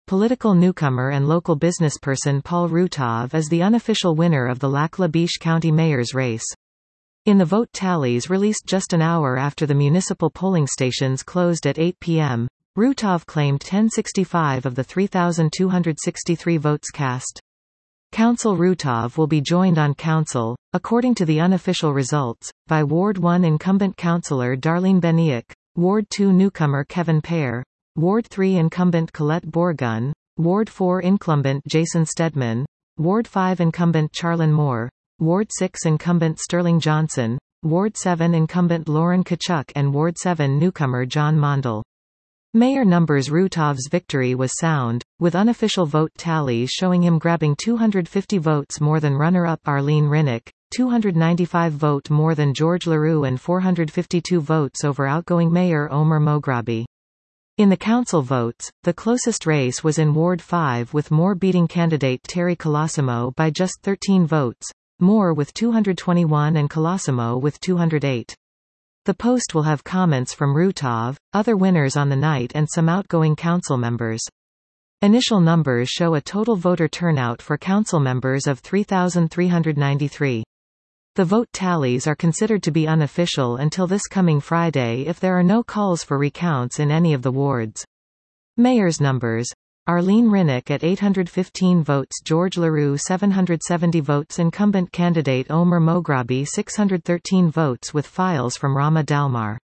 political newcomer and local businessperson Paul Rutov is the unofficial winner of the Lac La Biche County Mayor's race. In the vote tallies released just an hour after the municipal polling stations closed at 8 p.m., Rutov claimed 1065 of the 3,263 votes cast. Council Rutov will be joined on council, according to the unofficial results, by Ward 1 incumbent councillor Darlene Beniuk, Ward 2 newcomer Kevin Pear, Ward 3 incumbent Colette Bourgun, Ward 4 incumbent Jason Stedman, Ward 5 incumbent Charlene Moore, Ward 6 incumbent Sterling Johnson, Ward 7 incumbent Lauren Kachuk and Ward 7 newcomer John Mondal. Mayor numbers Rutov's victory was sound, with unofficial vote tallies showing him grabbing 250 votes more than runner-up Arlene Rinick, 295 vote more than George LaRue and 452 votes over outgoing Mayor Omer Mograbi. In the council votes, the closest race was in Ward 5 with Moore beating candidate Terry Colosimo by just 13 votes, Moore with 221 and Colosimo with 208. The Post will have comments from Rutov, other winners on the night and some outgoing council members. Initial numbers show a total voter turnout for council members of 3,393. The vote tallies are considered to be unofficial until this coming Friday if there are no calls for recounts in any of the wards. Mayor's numbers: Arlene Rinick at 815 votes, George LaRue 770 votes, incumbent candidate Omer Mograbi 613 votes with files from Rama Dalmar.